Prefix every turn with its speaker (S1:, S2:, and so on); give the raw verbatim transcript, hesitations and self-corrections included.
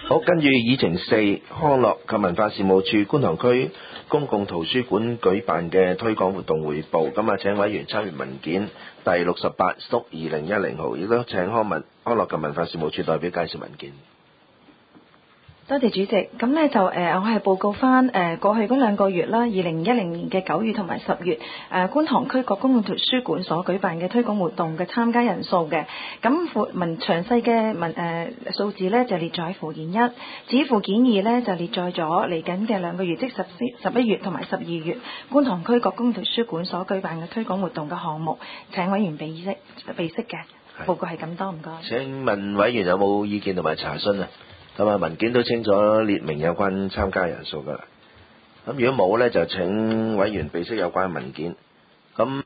S1: 好，跟住議程四，康樂及文化事務處觀塘區公共圖書館舉辦嘅推廣活動匯報。咁啊，請委員參閱文件第六十八縮二零一零號，亦都請康文康樂及文化事務處代表介紹文件。
S2: 多謝主席，咁呢就誒、呃，我係報告翻誒、呃、過去嗰兩個月啦，二零一零年嘅九月同埋十月，誒、呃、觀塘區各公共圖書館所舉辦嘅推廣活動嘅參加人數嘅，咁附文詳細嘅文誒數字呢就列在附件一，至於附件二呢就列載咗嚟緊嘅兩個月，即十十一月同埋十二月，觀塘區各公共圖書館所舉辦嘅推廣活動嘅項目，請委員備悉備悉嘅報告係咁多，唔該。
S1: 請問委員有冇意見同埋查詢啊？咁啊，文件都清楚列明有關參加人數㗎啦。咁如果冇呢，就請委員備悉有關文件。咁